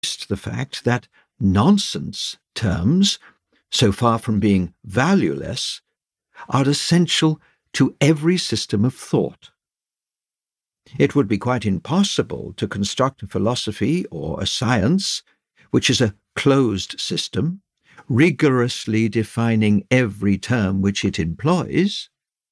the fact that nonsense terms, so far from being valueless, are essential to every system of thought. It would be quite impossible to construct a philosophy or a science which is a closed system, rigorously defining every term which it employs.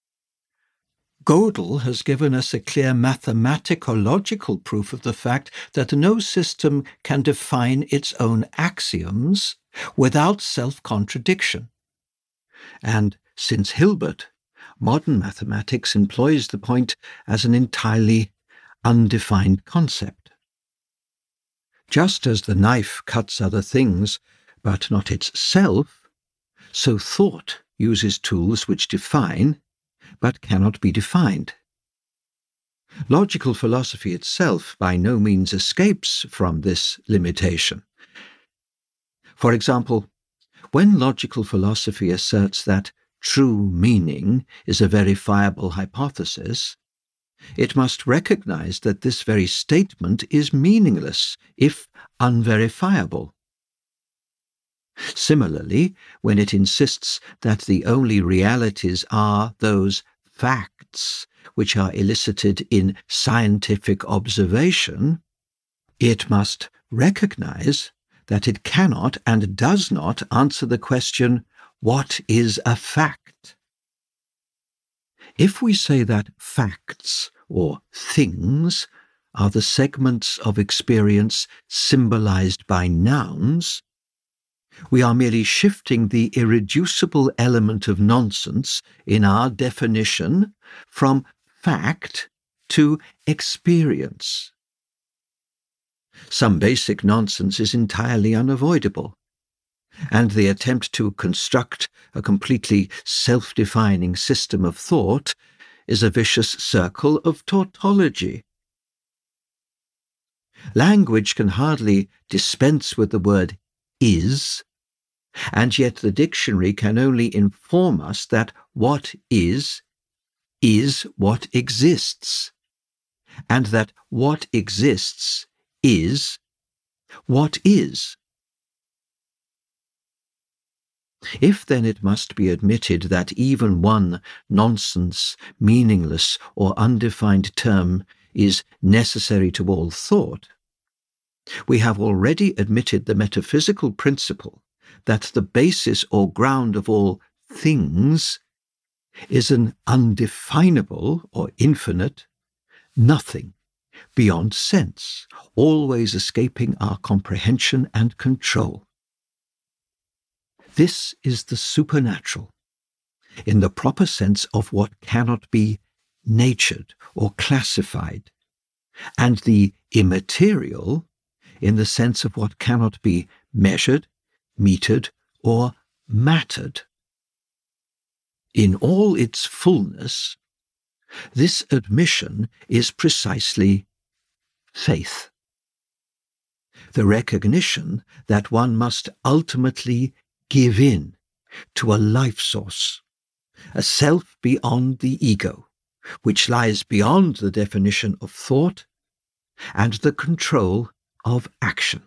Gödel has given us a clear mathematico-logical proof of the fact that no system can define its own axioms without self-contradiction. And since Hilbert, modern mathematics employs the point as an entirely undefined concept. Just as the knife cuts other things, but not itself, so thought uses tools which define, but cannot be defined. Logical philosophy itself by no means escapes from this limitation. For example, when logical philosophy asserts that true meaning is a verifiable hypothesis, it must recognize that this very statement is meaningless if unverifiable. Similarly, when it insists that the only realities are those facts which are elicited in scientific observation, it must recognize that it cannot and does not answer the question, what is a fact? If we say that facts, or things, are the segments of experience symbolized by nouns, we are merely shifting the irreducible element of nonsense in our definition from fact to experience. Some basic nonsense is entirely unavoidable, and the attempt to construct a completely self-defining system of thought is a vicious circle of tautology. Language can hardly dispense with the word is, and yet the dictionary can only inform us that what is what exists, and that what exists is what is. If then it must be admitted that even one nonsense, meaningless, or undefined term is necessary to all thought, we have already admitted the metaphysical principle that the basis or ground of all things is an undefinable or infinite nothing beyond sense, always escaping our comprehension and control. This is the supernatural, in the proper sense of what cannot be natured or classified, and the immaterial in the sense of what cannot be measured, metered, or mattered. In all its fullness, this admission is precisely faith. The recognition that one must ultimately give in to a life source, a self beyond the ego, which lies beyond the definition of thought and the control of action.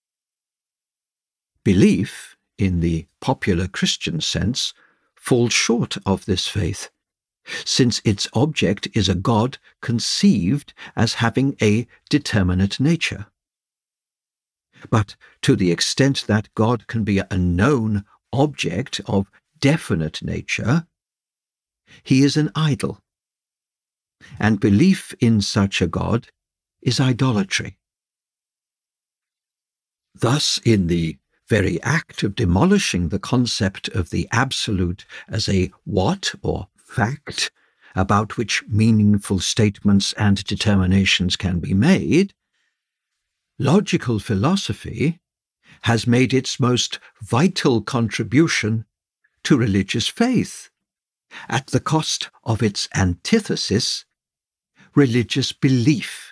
Belief, in the popular Christian sense, falls short of this faith, since its object is a God conceived as having a determinate nature. But to the extent that God can be a known object of definite nature, he is an idol, and belief in such a God is idolatry. Thus, in the very act of demolishing the concept of the absolute as a what or fact about which meaningful statements and determinations can be made, logical philosophy has made its most vital contribution to religious faith, at the cost of its antithesis, religious belief.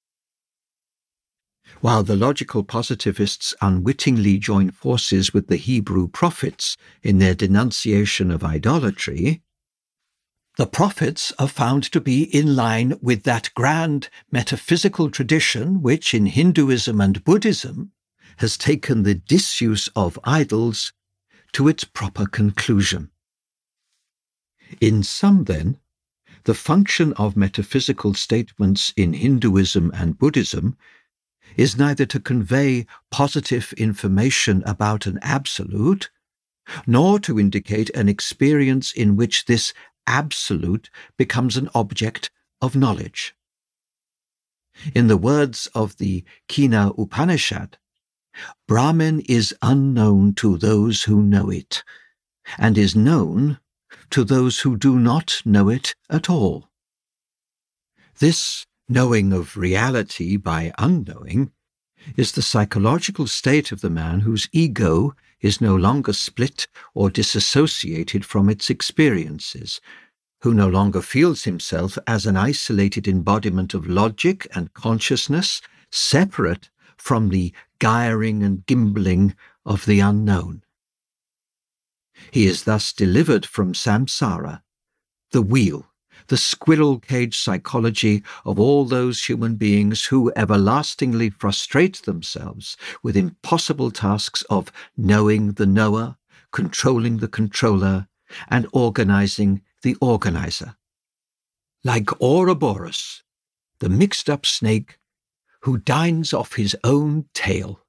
While the logical positivists unwittingly join forces with the Hebrew prophets in their denunciation of idolatry, the prophets are found to be in line with that grand metaphysical tradition which, in Hinduism and Buddhism, has taken the disuse of idols to its proper conclusion. In sum, then, the function of metaphysical statements in Hinduism and Buddhism is neither to convey positive information about an absolute, nor to indicate an experience in which this absolute becomes an object of knowledge. In the words of the Kena Upanishad, Brahman is unknown to those who know it, and is known to those who do not know it at all. This knowing of reality by unknowing is the psychological state of the man whose ego is no longer split or disassociated from its experiences, who no longer feels himself as an isolated embodiment of logic and consciousness, separate from the gyring and gimbling of the unknown. He is thus delivered from samsara, the wheel, the squirrel cage psychology of all those human beings who everlastingly frustrate themselves with impossible tasks of knowing the knower, controlling the controller, and organizing the organizer. Like Ouroboros, the mixed-up snake who dines off his own tail.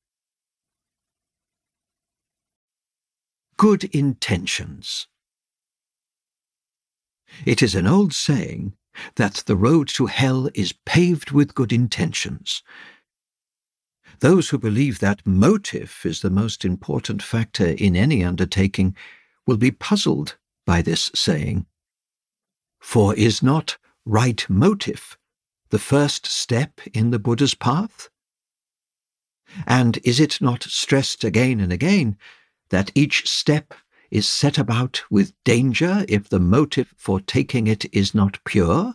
Good intentions. It is an old saying that the road to hell is paved with good intentions. Those who believe that motive is the most important factor in any undertaking will be puzzled by this saying. For is not right motive the first step in the Buddha's path? And is it not stressed again and again that each step is set about with danger if the motive for taking it is not pure?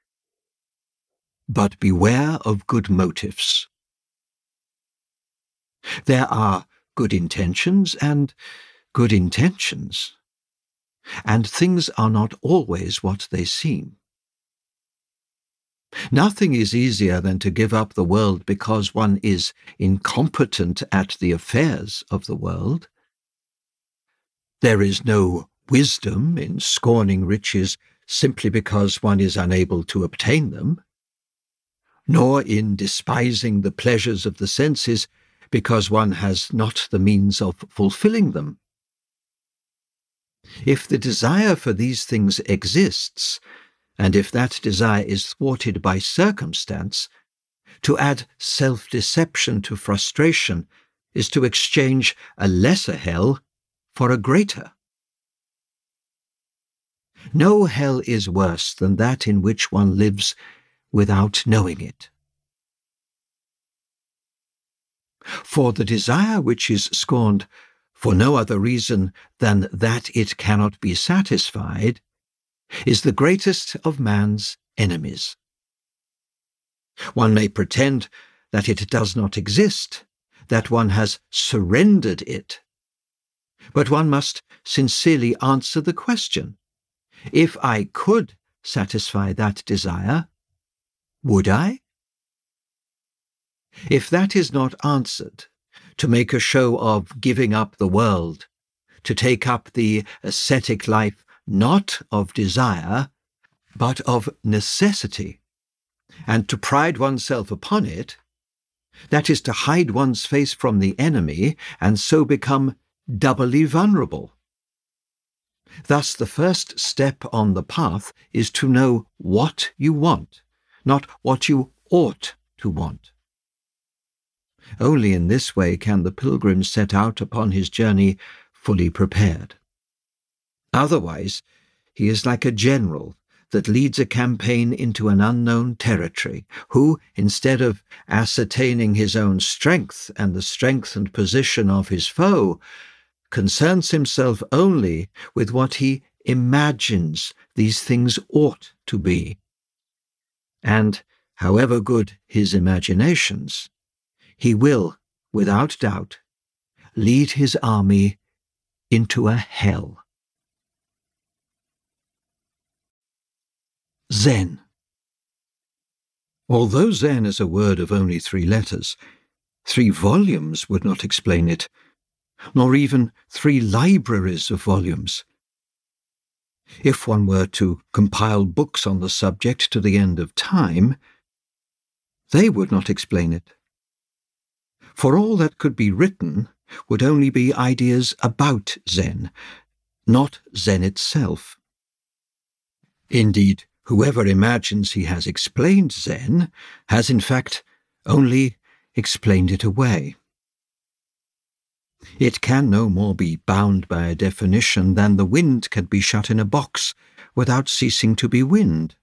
But beware of good motives. There are good intentions and good intentions, and things are not always what they seem. Nothing is easier than to give up the world because one is incompetent at the affairs of the world. There is no wisdom in scorning riches simply because one is unable to obtain them, nor in despising the pleasures of the senses because one has not the means of fulfilling them. If the desire for these things exists, and if that desire is thwarted by circumstance, to add self-deception to frustration is to exchange a lesser hell for a greater. No hell is worse than that in which one lives without knowing it. For the desire which is scorned for no other reason than that it cannot be satisfied is the greatest of man's enemies. One may pretend that it does not exist, that one has surrendered it, but one must sincerely answer the question: if I could satisfy that desire, would I? If that is not answered, to make a show of giving up the world, to take up the ascetic life not of desire, but of necessity, and to pride oneself upon it, that is to hide one's face from the enemy and so become doubly vulnerable. Thus, the first step on the path is to know what you want, not what you ought to want. Only in this way can the pilgrim set out upon his journey fully prepared. Otherwise, he is like a general that leads a campaign into an unknown territory, who, instead of ascertaining his own strength and the strength and position of his foe, concerns himself only with what he imagines these things ought to be. And, however good his imaginations, he will, without doubt, lead his army into a hell. Zen. Although Zen is a word of only 3 letters, 3 volumes would not explain it, nor even 3 libraries of volumes. If one were to compile books on the subject to the end of time, they would not explain it. For all that could be written would only be ideas about Zen, not Zen itself. Indeed, whoever imagines he has explained Zen has in fact only explained it away. It can no more be bound by a definition than the wind can be shut in a box without ceasing to be wind.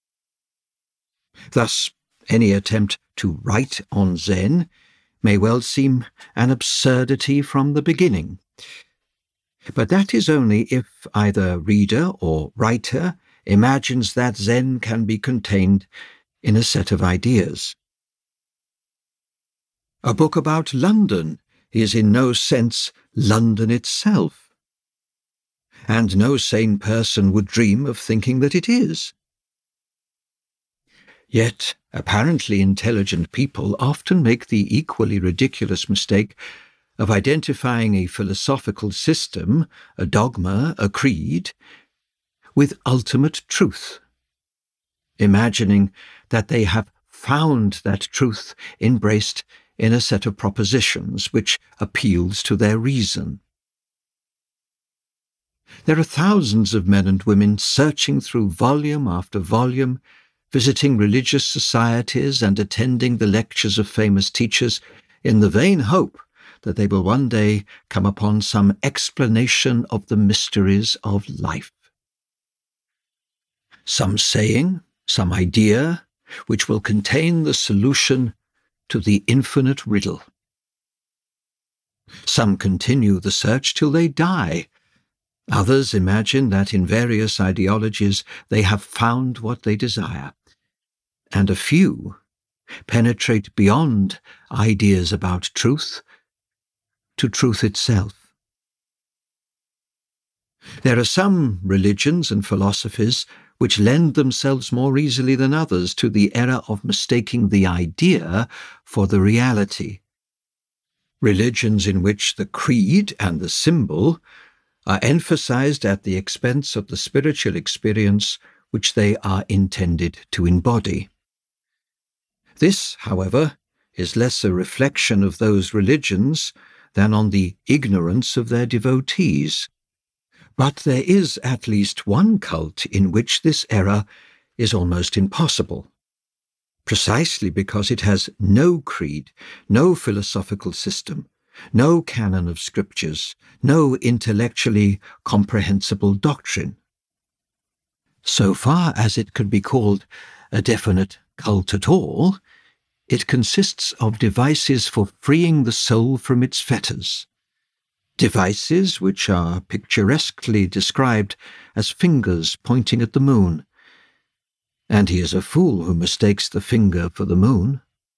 Thus, any attempt to write on Zen may well seem an absurdity from the beginning. But that is only if either reader or writer imagines that Zen can be contained in a set of ideas. A book about London is in no sense London itself, and no sane person would dream of thinking that it is. Yet, apparently intelligent people often make the equally ridiculous mistake of identifying a philosophical system, a dogma, a creed, with ultimate truth, imagining that they have found that truth embraced in a set of propositions which appeals to their reason. There are thousands of men and women searching through volume after volume, visiting religious societies and attending the lectures of famous teachers in the vain hope that they will one day come upon some explanation of the mysteries of life. Some saying, some idea, which will contain the solution to the infinite riddle. Some continue the search till they die. Others imagine that in various ideologies they have found what they desire. And a few penetrate beyond ideas about truth to truth itself. There are some religions and philosophies which lend themselves more easily than others to the error of mistaking the idea for the reality. Religions in which the creed and the symbol are emphasized at the expense of the spiritual experience which they are intended to embody. This, however, is less a reflection of those religions than on the ignorance of their devotees. But there is at least one cult in which this error is almost impossible, precisely because it has no creed, no philosophical system, no canon of scriptures, no intellectually comprehensible doctrine. So far as it can be called a definite cult at all, it consists of devices for freeing the soul from its fetters. Devices which are picturesquely described as fingers pointing at the moon. And he is a fool who mistakes the finger for the moon.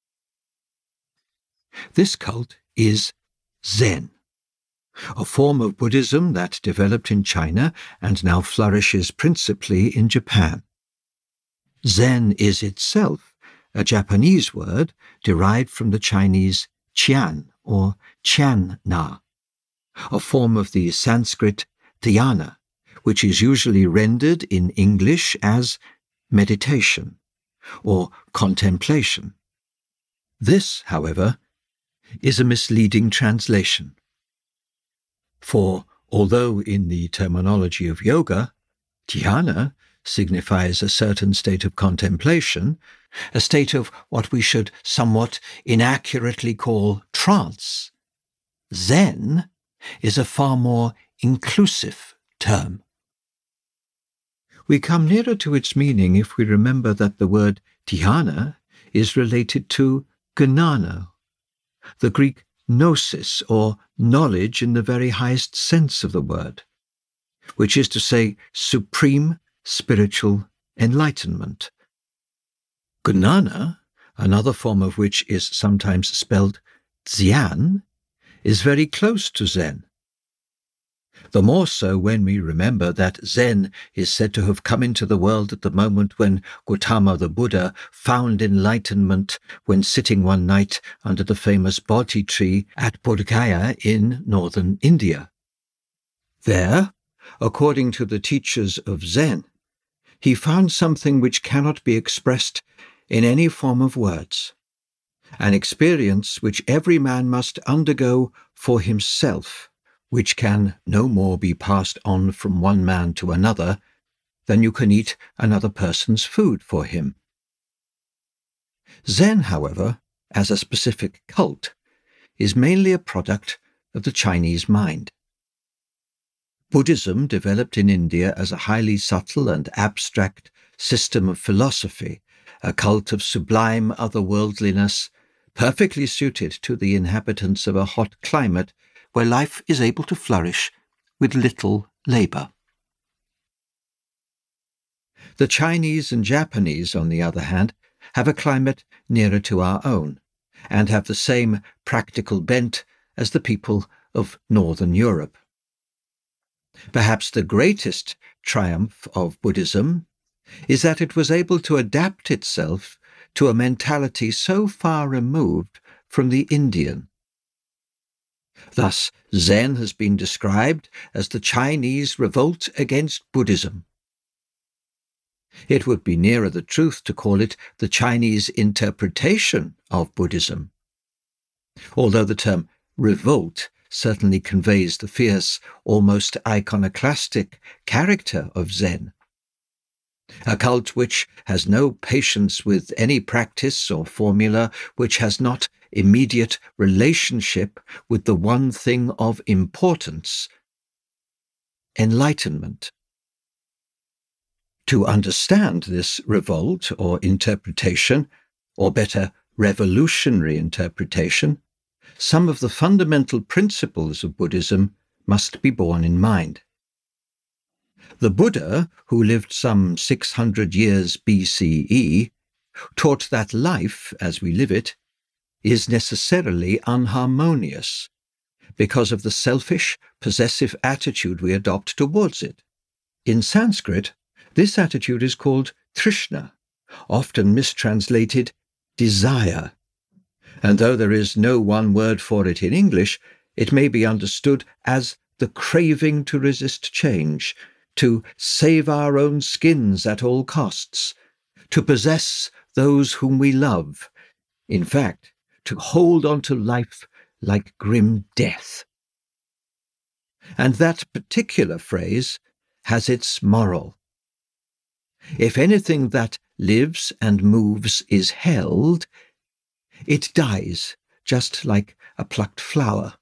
This cult is Zen, a form of Buddhism that developed in China and now flourishes principally in Japan. Zen is itself a Japanese word derived from the Chinese qian or qian-na, a form of the Sanskrit dhyana, which is usually rendered in English as meditation or contemplation. This, however, is a misleading translation. For although in the terminology of yoga, dhyana signifies a certain state of contemplation, a state of what we should somewhat inaccurately call trance, Zen is a far more inclusive term. We come nearer to its meaning if we remember that the word dhyana is related to gnana, the Greek gnosis, or knowledge in the very highest sense of the word, which is to say supreme spiritual enlightenment. Gnana, another form of which is sometimes spelled Xian, is very close to Zen. The more so when we remember that Zen is said to have come into the world at the moment when Gautama the Buddha found enlightenment when sitting one night under the famous Bodhi tree at Bodh Gaya in northern India. There, according to the teachers of Zen, he found something which cannot be expressed in any form of words, an experience which every man must undergo for himself, which can no more be passed on from one man to another than you can eat another person's food for him. Zen, however, as a specific cult, is mainly a product of the Chinese mind. Buddhism developed in India as a highly subtle and abstract system of philosophy, a cult of sublime otherworldliness, perfectly suited to the inhabitants of a hot climate where life is able to flourish with little labor. The Chinese and Japanese, on the other hand, have a climate nearer to our own, and have the same practical bent as the people of Northern Europe. Perhaps the greatest triumph of Buddhism is that it was able to adapt itself to a mentality so far removed from the Indian. Thus, Zen has been described as the Chinese revolt against Buddhism. It would be nearer the truth to call it the Chinese interpretation of Buddhism, although the term revolt certainly conveys the fierce, almost iconoclastic character of Zen. A cult which has no patience with any practice or formula, which has not immediate relationship with the one thing of importance, enlightenment. To understand this revolt or interpretation, or better, revolutionary interpretation, some of the fundamental principles of Buddhism must be borne in mind. The Buddha, who lived some 600 years BCE, taught that life, as we live it, is necessarily unharmonious because of the selfish, possessive attitude we adopt towards it. In Sanskrit, this attitude is called Trishna, often mistranslated desire, and though there is no one word for it in English, it may be understood as the craving to resist change, to save our own skins at all costs, to possess those whom we love, in fact, to hold on to life like grim death. And that particular phrase has its moral. If anything that lives and moves is held, it dies just like a plucked flower.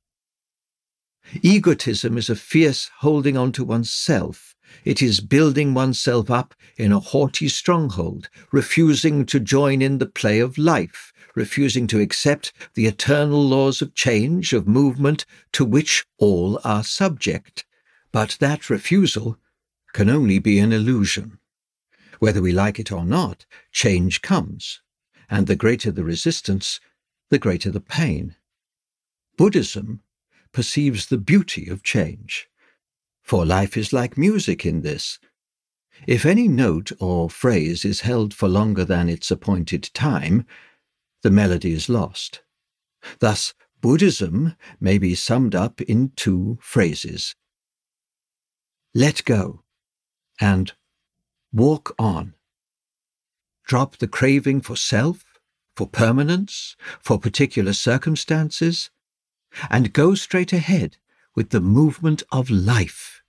Egotism is a fierce holding on to oneself. It is building oneself up in a haughty stronghold, refusing to join in the play of life, refusing to accept the eternal laws of change, of movement, to which all are subject. But that refusal can only be an illusion. Whether we like it or not, change comes, and the greater the resistance, the greater the pain. Buddhism perceives the beauty of change, for life is like music in this. If any note or phrase is held for longer than its appointed time, the melody is lost. Thus, Buddhism may be summed up in two phrases: let go and walk on. Drop the craving for self, for permanence, for particular circumstances, and go straight ahead with the movement of life.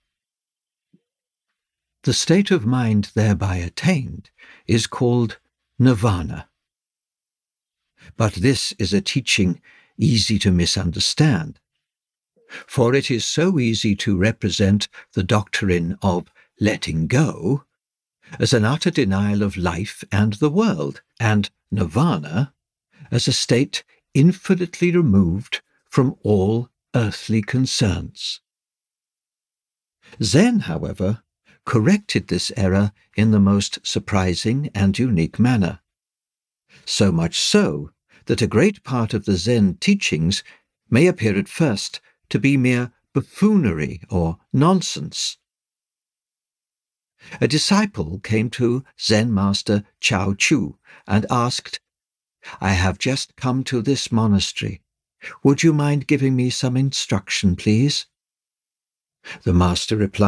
The state of mind thereby attained is called nirvana. But this is a teaching easy to misunderstand, for it is so easy to represent the doctrine of letting go as an utter denial of life and the world, and nirvana as a state infinitely removed from all earthly concerns. Zen, however, corrected this error in the most surprising and unique manner. So much so that a great part of the Zen teachings may appear at first to be mere buffoonery or nonsense. A disciple came to Zen master Chao Chu and asked, "I have just come to this monastery. Would you mind giving me some instruction, please?" The master replied,